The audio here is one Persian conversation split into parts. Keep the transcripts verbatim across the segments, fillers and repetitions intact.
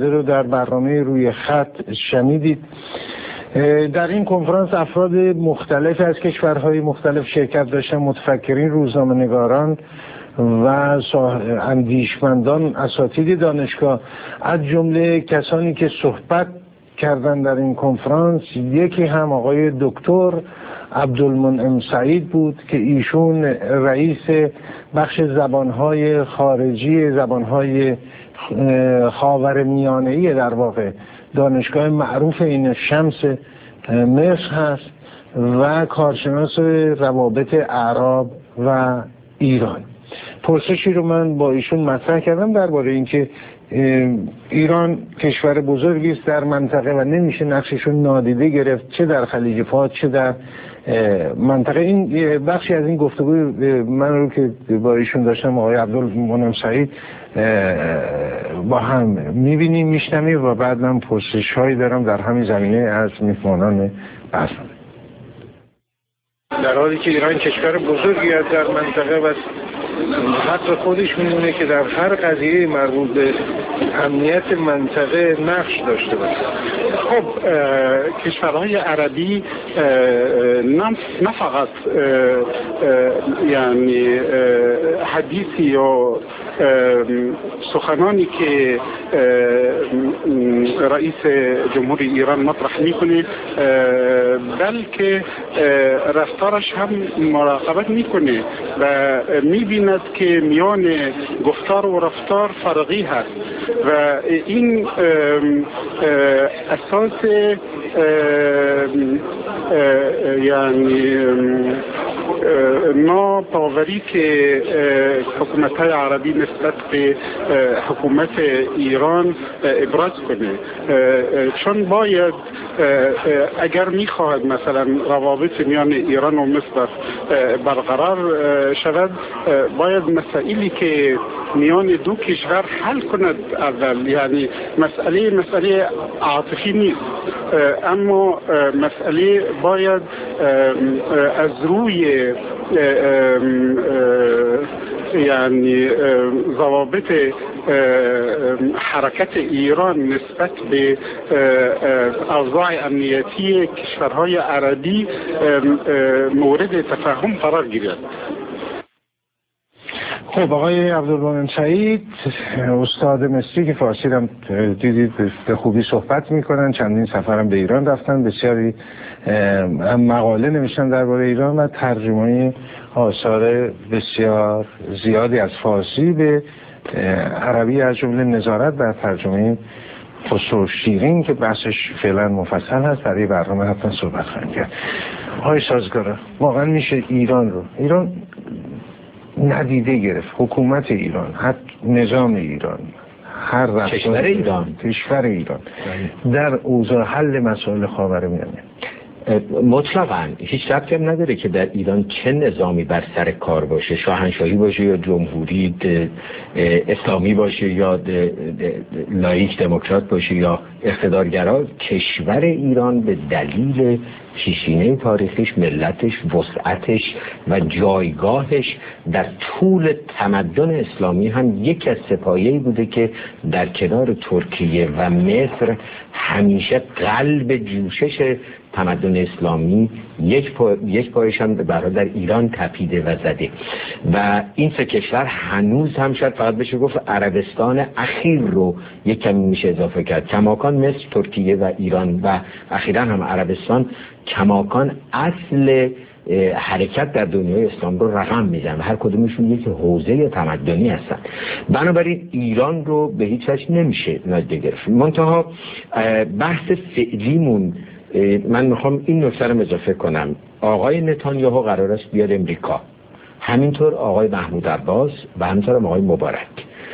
رو در برنامه روی خط شنیدید. در این کنفرانس افراد مختلف از کشورهای مختلف شرکت داشتن، متفکرین، روزنامه‌نگاران و اندیشمندان، اساتید دانشگاه، از جمله کسانی که صحبت کردن در این کنفرانس. یکی هم آقای دکتر عبدالمنعم سعید بود که ایشون رئیس بخش زبانهای خارجی، زبانهای خاورمیانه‌ای در واقع دانشگاه معروف عین شمس مصر هست و کارشناس روابط اعراب و ایران. پرسشی رو من با ایشون مطرح کردم درباره اینکه ایران کشور بزرگی است در منطقه و نمیشه نقشش رو نادیده گرفت، چه در خلیج فارس چه در منطقه. این بخشی از این گفتگوی من رو که با ایشون داشتم آقای عبدالمنعم سعید با هم میبینیم میشنویم و بعد من پرسش هایی دارم در همین زمینه از میهمانان بحثم. در حالی که ایران کشور بزرگی است در منطقه و حق خودش میمونه که در هر قضیه مربوط به امنیت منطقه نقش داشته باشه. خب کشورهای عربی نه فقط یعنی حدیثی یا سخنانی که رئیس جمهوری ایران مطرح میکنه، بلکه رفتارش هم مراقبت میکنه و میبیند که میان گفتار و رفتار فرقی هست و این اساس یعنی ناپاوری که حکومت‌های عربی نسبت به حکومت ایران ابراز کنه، چون باید اگر میخواهد مثلا روابط میان ایران و مصر برقرار شود، باید مسائلی که میان دو کشور حل کند اول. یعنی مسئله مسئله عاطفی نیست، اما مسئله باید از روی یعنی ضوابط حرکت ایران نسبت به اوضاع امنیتی کشورهای عربی مورد تفاهم قرار گیرد. خب آقای عبدالمنعم سعید استاد مصری که فارسی هم دیدید به خوبی صحبت میکنن، چندین سفرم به ایران رفتن، بسیاری مقاله نوشتن درباره ایران و ترجمه آثار بسیار زیادی از فارسی به عربی، از جمله نظارت بر ترجمه خسرو شیرین که بحثش فعلا مفصل هست، برای برنامه حتما صحبت خواهیم کرد. آقای سازگارا، واقعا میشه ایران رو ایران ندیده گرفت؟ حکومت ایران، حتی نظام ایران، هر رفتار کشور ایران کشور ایران در اوضاع حل مسائل خاورمیانه مطلقاً هیچ ربطی هم نداره که در ایران چه نظامی بر سر کار باشه، شاهنشاهی باشه یا جمهوری اسلامی باشه یا لاییک دموکرات باشه یا اقتدارگرا. کشور ایران به دلیل پیشینه تاریخیش، ملتش، وسعتش و جایگاهش در طول تمدن اسلامی هم یک از سپایه‌ای بوده که در کنار ترکیه و مصر همیشه قلب جوشش تمدن اسلامی یک پا، یک پایش هم در ایران تپیده و زده و این سه کشور هنوز هم شاید فقط بشه گفت عربستان اخیر رو یک کمی میشه اضافه کرد. کماکان مصر، ترکیه و ایران و اخیراً هم عربستان کماکان اصل حرکت در دنیای اسلام رو رقم میزن و هر کدومشون یک حوزه تمدنی هستن. بنابراین ایران رو به هیچ وجه نمیشه نادیده گرفت. منتها بحث فعلیمون، من میخوام این نکته رو اضافه کنم. آقای نتانیاهو قرار است بیاد امریکا، همینطور آقای محمود عباس و همینطور آقای مبارک.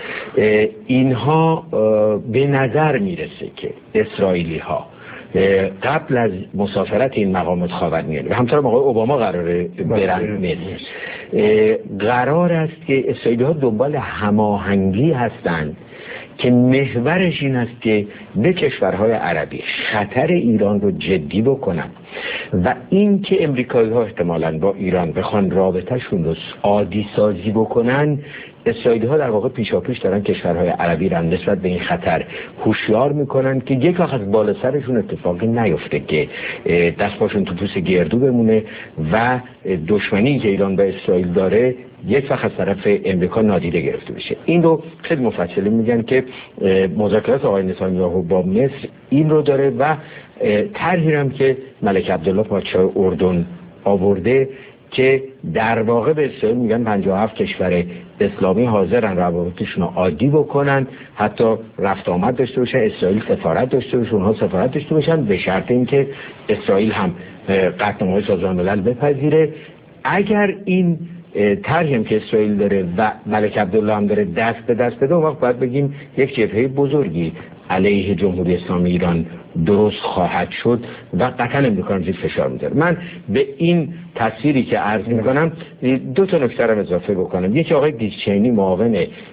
اینها به نظر میرسه که اسرائیلی ها قبل از مسافرت این مقامات خاورمیانه و همطور آقای اوباما قراره برن مصر، قرار است که اسرائیلی ها دنبال هماهنگی هستند که محورش این است که به کشورهای عربی خطر ایران رو جدی بکنن و این که امریکایی ها احتمالاً با ایران بخوان رابطهشون رو عادی سازی بکنن، اسرائیلی ها در واقع پیشاپیش دارن کشورهای عربی را نسبت به این خطر هوشیار میکنن که یک وقت از بالا سرشون اتفاقی نیفته که دست پاشون تو پوست گردو بمونه و دشمنی که ایران به اسرائیل داره یک وقت از طرف امریکا نادیده گرفته بشه. این رو خیلی مفصل میگن که مذاکرات آقای نتانیاهو با مصر این رو داره و طرحی هم که ملک عبدالله پادشاه اردن آورده که در واقع به اسرائیل میگن پنجاه و هفت کشور اسلامی حاضرن روابطشون رو عادی بکنن، حتی رفت آمد داشته باشن، اسرائیل سفارت داشته باشه، اونها سفارت داشته باشن، به شرط اینکه اسرائیل هم قطعنامه‌های سازمان ملل بپذیره. اگر این طرحی هم که اسرائیل داره و ملک عبدالله هم داره دست به دست بده، اون وقت باید بگیم یک جبهه بزرگی علیه جمهوری اسلامی ایران درست خواهد شد و قطعا امریکا زیر فشار میذاره. من به این تصویری که عرض میکنم دو تا نکته رو اضافه بکنم. یکی آقای دیک چینی معاون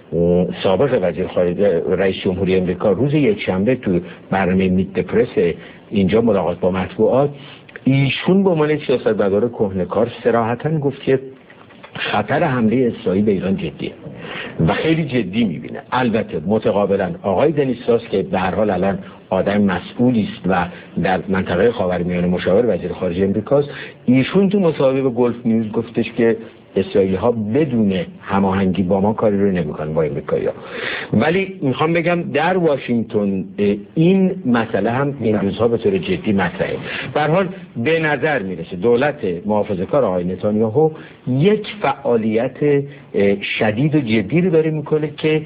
سابق وزیر خارجه رئیس جمهوری امریکا روز یکشنبه تو برنامه میت د پرس اینجا ملاقات با مطبوعات، ایشون به عنوان سیاستمدار کهنه‌کار صراحتاً گفت که خطر حمله اسرائیل به ایران جدیه و خیلی جدی میبینه. البته متقابلا آقای دنیس راس که به هر حال الان آدم مسئولی است و در منطقه خاورمیانه مشاور وزیر خارجه امریکاست، ایشون تو مصاحبه به گلف نیوز گفتش که اسرائیلی ها بدون هماهنگی با ما کاری رو نمیکنن با امریکایی‌ها. ولی میخوام بگم در واشنگتن این مسئله هم این روزها به طور جدی مطرحه. به هر حال به نظر میرسه دولت محافظه‌کار آقای نتانیاهو یک فعالیت شدید و جدی رو داره میکنه که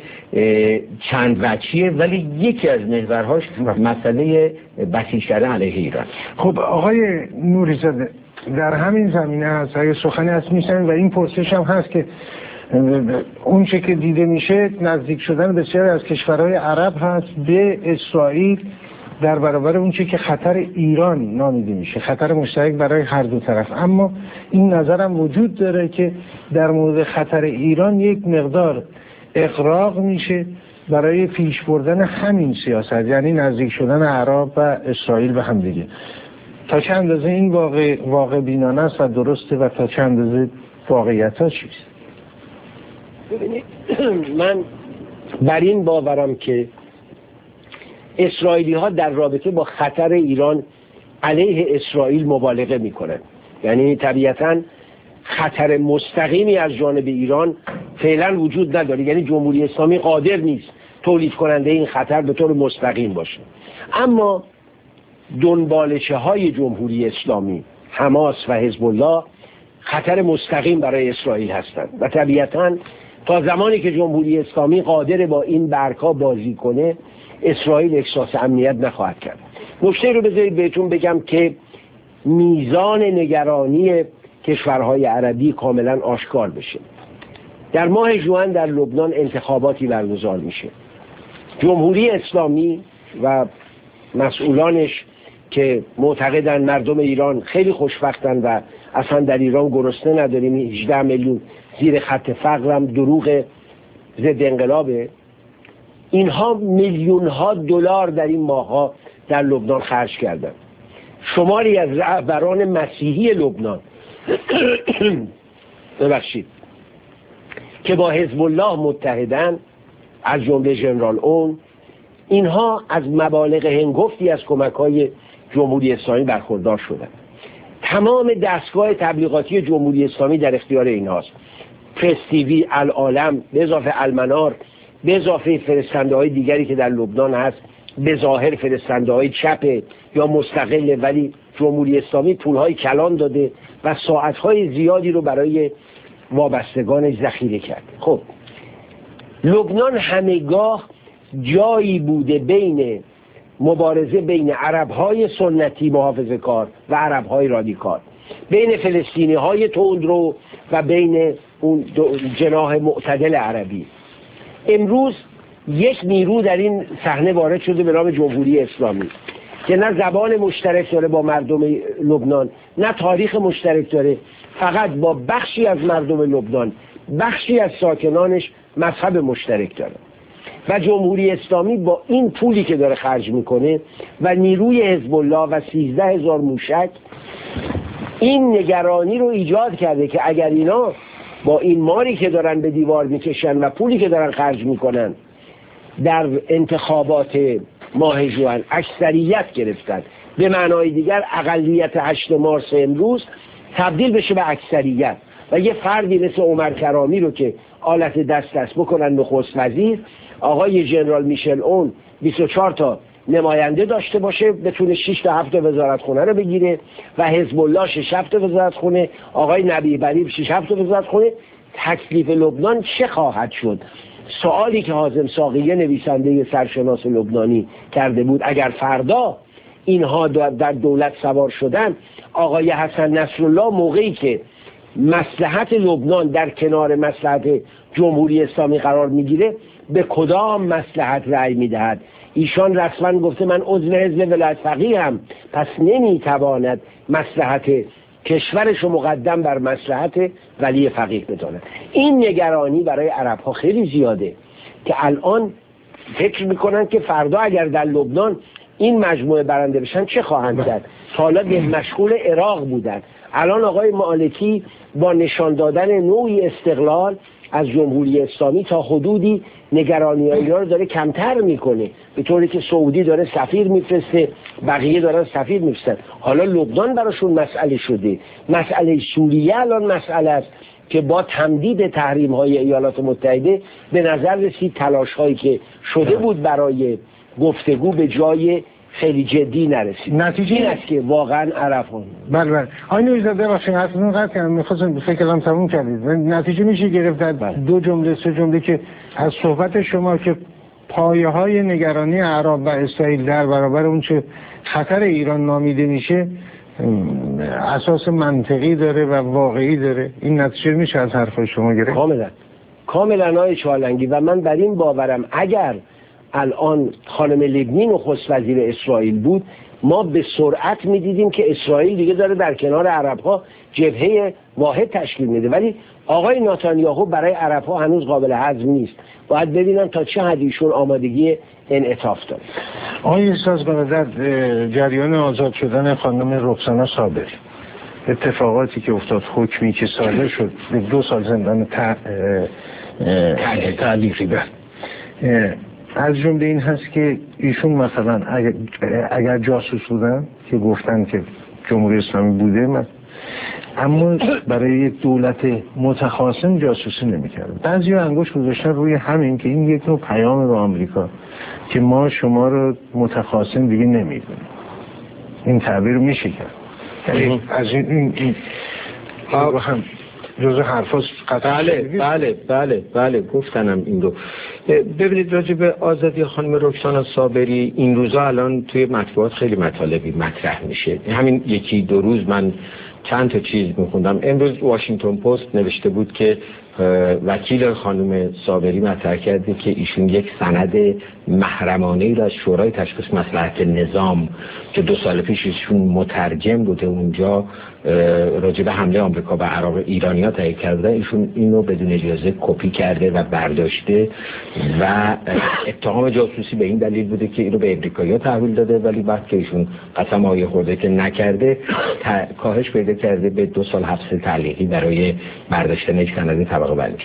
چند وجهیه، ولی یکی از محورهاش مسئله بسیج کردن علیه ایران. خب آقای نوری‌زاده، در همین زمینه هست اگه سخنی هست میشن و این پرسش هم هست که اون چه که دیده میشه نزدیک شدن بسیاری از کشورهای عرب هست به اسرائیل در برابر اون چه که خطر ایران نامیده میشه، خطر مشترک برای هر دو طرف. اما این نظرم وجود داره که در مورد خطر ایران یک مقدار اغراق میشه برای پیش بردن همین سیاست، یعنی نزدیک شدن عرب و اسرائیل به هم دیگه. تا چه اندازه این واقع واقع بینانه است و درسته و تا چه اندازه واقعیت ها چیست؟ ببینید، من بر این باورم که اسرائیلی ها در رابطه با خطر ایران علیه اسرائیل مبالغه میکنن. یعنی طبیعتاً خطر مستقیمی از جانب ایران فعلا وجود نداره، یعنی جمهوری اسلامی قادر نیست تولید کننده این خطر به طور مستقیم باشه. اما دنبالچه های جمهوری اسلامی، حماس و حزب الله، خطر مستقیم برای اسرائیل هستند و طبیعتاً تا زمانی که جمهوری اسلامی قادر با این برگ‌ها بازی کنه، اسرائیل احساس امنیت نخواهد کرد. نکته رو بذارید بهتون بگم که میزان نگرانی کشورهای عربی کاملا آشکار بشه. در ماه ژوئن در لبنان انتخاباتی برگزار میشه. جمهوری اسلامی و مسئولانش که معتقدن مردم ایران خیلی خوشبختن و اصلا در ایران گرسنه نداریم، هجده میلیون زیر خط فقر هم دروغ ضد انقلابه، اینها میلیون ها دلار در این ماه‌ها در لبنان خرج کردن. شماری از رهبران مسیحی لبنان ببخشید که با حزب الله متحدن، از جمله ژنرال اون، اینها از مبالغ هنگفتی از کمک‌های جمهوری اسلامی برخوردار شدن. تمام دستگاه تبلیغاتی جمهوری اسلامی در اختیار اینهاست. پرس تیوی، العالم، به اضافه المنار، به اضافه فرستنده‌های دیگری که در لبنان هست، به ظاهر فرستنده‌های چپ یا مستقل، ولی جمهوری اسلامی پول‌های کلان داده و ساعت‌های زیادی رو برای وابستگانش ذخیره کرده. خب لبنان همگاه جایی بوده بین مبارزه بین عرب‌های سنتی محافظه‌کار و عرب‌های رادیکال، بین فلسطینی‌های تندرو و بین اون جناح معتدل عربی. امروز یک نیرو در این صحنه وارد شده به نام جمهوری اسلامی که نه زبان مشترک داره با مردم لبنان، نه تاریخ مشترک داره، فقط با بخشی از مردم لبنان، بخشی از ساکنانش مذهب مشترک داره و جمهوری اسلامی با این پولی که داره خرج میکنه و نیروی حزب الله و سیزده هزار موشک این نگرانی رو ایجاد کرده که اگر اینا با این ماری که دارن به دیوار میکشن و پولی که دارن خرج میکنن در انتخابات ماه ژوئن اکثریت گرفتن، به معنای دیگر اقلیت هشت مارس امروز تبدیل بشه به اکثریت و یه فردی مثل عمر کرامی رو که آلت دست دست بکنن نخست وزیر، آقای ژنرال میشل اون بیست و چهار تا نماینده داشته باشه بتونه شش تا هفت وزارت خونه رو بگیره و حزب الله شش هفت وزارت خونه، آقای نبی بری شش هفت وزارت خونه. تکلیف لبنان چه خواهد شد؟ سوالی که حازم ساقیه نویسنده سرشناس لبنانی کرده بود، اگر فردا اینها در دولت سوار شدن، آقای حسن نصرالله موقعی که مصلحت لبنان در کنار مصلحت جمهوری اسلامی قرار میگیره به کدام مصلحت رأی میدهد؟ ایشان رسما گفته من عضو حزب ولایت فقیه هم، پس نمیتواند مصلحت کشورش رو مقدم بر مصلحت ولی فقیه بداند. این نگرانی برای عرب ها خیلی زیاده که الان فکر میکنن که فردا اگر در لبنان این مجموعه برنده بشن چه خواهند کرد. حالا مشغول عراق بودن، الان آقای مالکی با نشان دادن نوعی استقلال از جمهوری اسلامی تا حدودی نگرانی ها رو داره کمتر میکنه، به طوری که سعودی داره سفیر میفرسته، بقیه دارن سفیر میفرستن. حالا لبنان براشون مسئله شده. مسئله سوریه الان مسئله است که با تمدید تحریم های ایالات متحده به نظر رسید تلاش هایی که شده بود برای گفتگو به جای خیلی جدی نرسید. نتیجه این است که واقعا عرفان. بله بله آقای نوری‌زاده باشین حرفتون قطع کردم، می‌خواستم فکرم تموم کردید. نتیجه میشه گرفت در دو جمله سه جمله که از صحبت شما که پایه‌های نگرانی عرب و اسرائیل در برابر اون چه خطر ایران نامیده میشه اساس منطقی داره و واقعی داره. این نتیجه میشه از حرف شما گرفت؟ کاملا کاملا آقای چالنگی، و من بر این باورم اگر الان خانم لبنی نخست وزیر اسرائیل بود ما به سرعت میدیدیم که اسرائیل دیگه داره در کنار عرب‌ها جبهه واحد تشکیل میده، ولی آقای نتانیاهو برای عرب‌ها هنوز قابل هضم نیست. باید ببینم تا چه حد ایشون آمادگی انعطاف داره. آقای استاد برادر، جریان آزاد شدن خانم رکسانا صابری، اتفاقاتی که افتاد، حکمی که صادر شد به دو سال زندان تعلیقی بر از جمله این هست که ایشون مثلا اگر, اگر جاسوس بودن که گفتن که جمهوری اسلامی بوده من، اما برای یک دولت متخاصم جاسوسی نمی‌کرد. بعضیا انگشت گذاشتن روی همین که این یک نوع پیام به آمریکا که ما شما رو متخاصم دیگه نمی‌دونیم. این تعبیر میشه کرد. یعنی از این این, این هم جزء حرفاست. بله بله بله بله گفتنم این رو. ببینید راجع به آزادی خانم رکسانا صابری این روزا الان توی مطبوعات خیلی مطالبی مطرح میشه. همین یکی دو روز من چند تا چیز میخوندم. امروز واشنگتن پست نوشته بود که وکیل خانم صابری مطرح کرده که ایشون یک سند محرمانه ای را از شورای تشخیص مصلحت نظام که دو سال پیش ایشون مترجم بوده اونجا راجع به حمله آمریکا به عراق ایرانی‌ها تایید کرده، ایشون اینو بدون اجازه کپی کرده و برداشته و اتهام جاسوسی به این دلیل بوده که اینو به امریکایی‌ها تحویل داده، ولی بعد که ایشون قسم آیه خورده که نکرده کاهش پیدا کرده به دو سال حبس تعلیقی برای برداشتن یک سند طبقه بندی.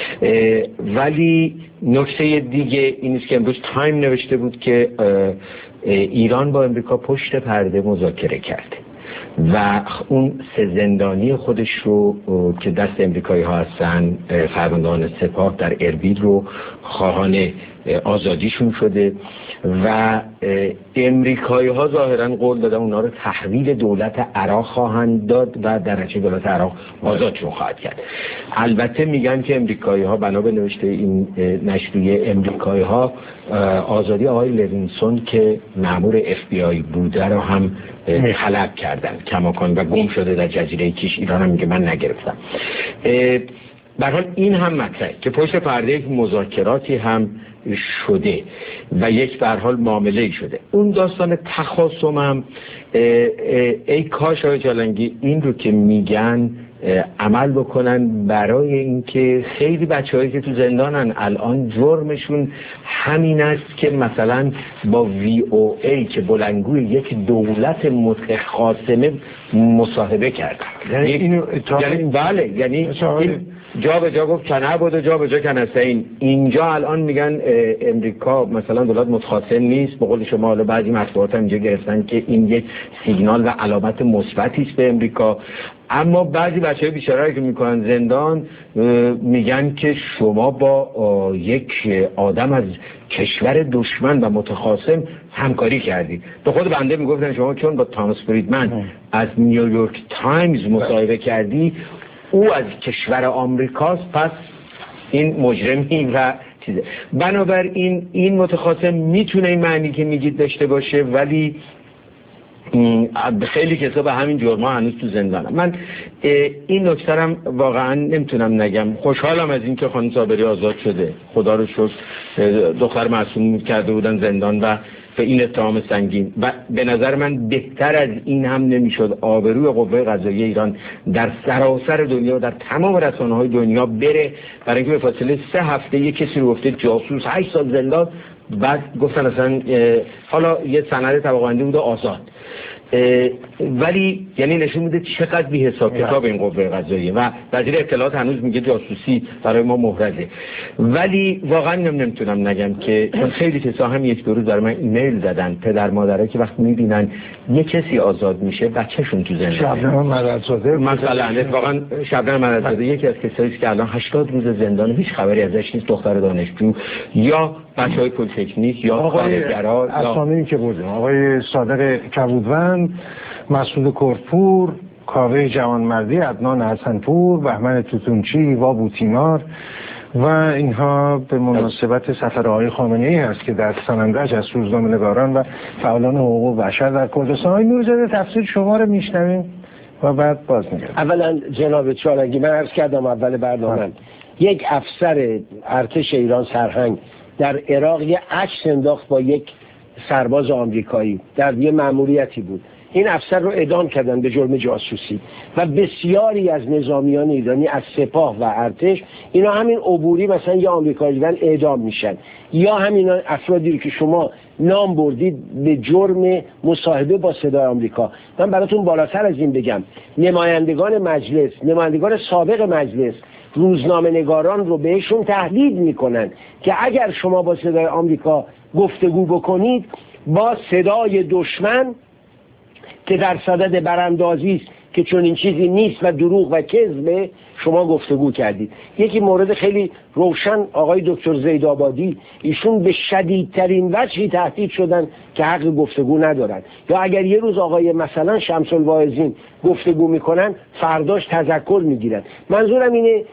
ولی نکته دیگه این است که امروز تایم نوشته بود که ایران با امریکا پشت پرده مذاکره کرده و اون سه زندانی خودش رو که دست امریکایی ها هستن، فرماندهان سپاه در اربیل رو خواهان آزادیشون شده و امریکایی ها ظاهرا قول دادن اونا رو تحویل دولت عراق خواهند داد و در نتیجه دولت عراق آزادشون خواهد کرد. البته میگن که امریکایی ها بنا به نوشته این نشریه امریکایی ها آزادی آقای لوینسون که مأمور اف بی آی بوده رو هم طلب کردن کماکان و گم شده در جزیره کیش. ایران هم میگه من نگرفتم. به هر حال این هم مطرحه که پشت پرده یک مذاکراتی هم شده و یک به هر حال معامله شده. اون داستان تخاصمم ای کاش آقای جالنگی این رو که میگن عمل بکنن، برای اینکه خیلی بچه‌هایی که تو زندانن الان جرمشون همین است که مثلا با وی او ای که بلندگوی یک دولت متخاصمه مصاحبه کردن. یعنی اینو یعنی بله، یعنی جا به جا گفت کنه بود و جا به جا کنستین. اینجا الان میگن امریکا مثلا دولت متخاصم نیست، به قول شما حالا بعضی مطبوعات هم اینجا گرفتن که این یک سیگنال و علامت مثبتی است به امریکا. اما بعضی بچه‌های بیچاره که میکنن زندان میگن که شما با یک آدم از کشور دشمن و متخاصم همکاری کردید. به خود بنده میگفتن شما چون با تامس فریدمن از نیویورک تایمز مصاحبه کردی، او از کشور آمریکاست، پس این مجرمی و چیزه. بنابراین این متخاصم میتونه این معنی که میگید داشته باشه، ولی خیلی کسا به همین جرما هنوز تو زندانم. من این نکته هم واقعا نمیتونم نگم. خوشحالم از اینکه خانم صابری آزاد شده، خدا رو شکر. دختر معصوم کرده بودن زندان و به این اتهام سنگین، و به نظر من بهتر از این هم نمیشد آبروی قوه قضاییه ایران در سراسر دنیا، در تمام رسانه‌های دنیا بره، برای اینکه به فاصله سه هفته یک کسی رو گفته جاسوس، هشت سال زندان، بعد گفتن اصلا حالا یه سند طبقه‌بندی بود آزاد. ولی یعنی نشون میده چقدر بی حساب کتاب این قوه قضاییه و وزیر اطلاعات هنوز میگه جاسوسی برای ما محرزه. ولی واقعا نمیتونم نگم که چون خیلی کسا هم یک دو روز در من ایمیل زدن، پدر مادرها که وقتی میبینن یک کسی آزاد میشه بچه‌شون تو زندان، شبنم مددزاده مثلا اتفاقا شبنم مددزاده یکی از کسایی که الان هشتاد روز زندان، هیچ خبری ازش نیست، دختر دانشجو یا بچهای پلیتکنیک یا کارگرا. اسامی که بودیم آقای صادق کبودوند، مسعود کرپور، کاوه جوانمردی، عدنان حسنپور، بهمن توتونچی و بوتیمار و اینها به مناسبت سفر آقای خامنه‌ای هست که در سنندج از روزنامه‌نگاران و فعالان حقوق بشر در کردستان. آقای نورزاده تفسیر شما رو میشنویم و بعد باز میگردیم. اولا جناب چالنگی، من عرض کردم اول برنامه یک افسر ارتش ایران سرهنگ در عراق یه عکس انداخت با یک سرباز آمریکایی در یه مأموریتی بود. این افسر رو اعدام کردن به جرم جاسوسی و بسیاری از نظامیان ایرانی از سپاه و ارتش اینا همین عبوری مثلا یا آمریکایی دیدن اعدام میشن، یا همین افرادی که شما نام بردید به جرم مصاحبه با صدای آمریکا. من براتون بالاتر از این بگم، نمایندگان مجلس، نمایندگان سابق مجلس روزنامه نگاران رو بهشون تهدید میکنن که اگر شما با صدای آمریکا گفتگو بکنید با صدای دشمن که در صدد براندازی است که چون این چیزی نیست و دروغ و کذبه شما گفتگو کردید. یکی مورد خیلی روشن آقای دکتر زیدآبادی، ایشون به شدیدترین وجهی تهدید شدن که حق گفتگو ندارن، یا اگر یه روز آقای مثلا شمس الواعظین گفتگو میکنن فرداش تذکر میگیرن. منظورم اینه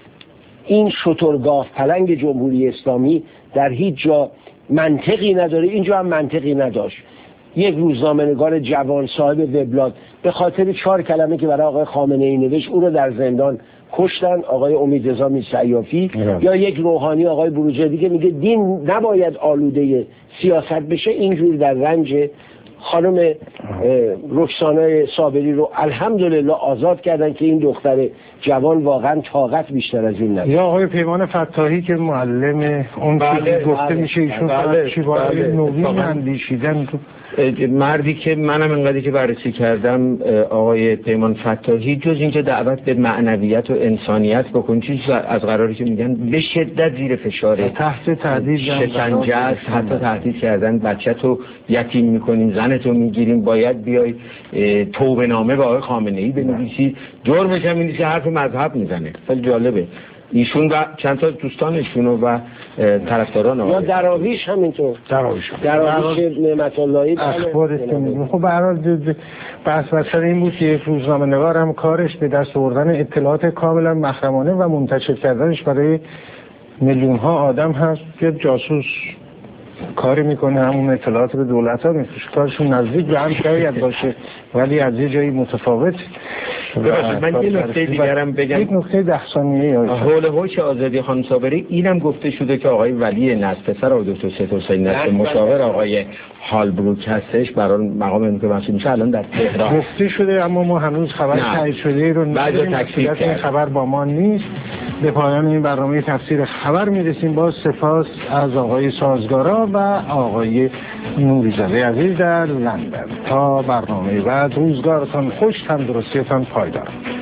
این شترگاه پلنگ جمهوری اسلامی در هیچ جا منطقی نداره، اینجا هم منطقی نداشت. یک روزنامه‌نگار جوان صاحب وبلاگ به خاطر چهار کلمه که برای آقای خامنه‌ای نوشت او رو در زندان کشتن، آقای امیدرضا میرسیافی. یا یک روحانی آقای بروجردی که میگه دین نباید آلوده سیاست بشه، اینجور در رنج. خانم رکسانه صابری رو الحمدلله آزاد کردن که این دختر جوان واقعا طاقت بیشتر از این نداره. یا آقای پیمان فتاحی که معلم اون بله، که گفته بله، میشه ایشون بله، چی برای بله، نوین اندیشیدن تو مردی که منم انقدری که بررسی کردم آقای پیمان فتاحی جز اینکه دعوت به معنویت و انسانیت بکن، چیز از قراری که میگن به شدت زیر فشاره، تحت تهدید شکنجه است، حتی تهدید کردن بچه تو یتیم میکنیم، زنتو میگیریم، باید بیای توبه نامه به آقای خامنه‌ای بنویسی. جرمش هم اینه که حرف مذهب میزنه. خیلی جالبه. ایشون و چند تا دوستانشون و طرفداران یا دراویش همینطور دراویش دراویش نعمت اللهی اخبارش که میگه. خب به هر حال بحث وسط این بود که یک روزنامه‌نگار هم کارش به دست آوردن اطلاعات کاملا محرمانه و منتشر کردنش برای میلیون ها آدم هست که جاسوس کاری میکنه همون اطلاعات به دولت ها میفروشه، کارشون نزدیک به هم شاید باشه ولی از یه جایی متفاوت. من یه نکته دیگرم بگم، یک نکته ده ثانیه‌ای حول حوش آزادی خانم صابری اینم گفته شده که آقای ولی نصر پسر آقای دکتر سید حسین نصر مشاور آقای هالبروک هستش برای مقام این که مسئول میشه الان در تهران گفته شده، اما ما هنوز خبر تایید شده ای رو نداریم. این خبر با ما نیست. به پایان این برنامه تفسیر خبر میرسیم. با سپاس از آقای سازگارا و آقای نوریزاده عزیز در لندن. تا برنامه بعد روزگارتان خوش، تندرستیتان پایدار.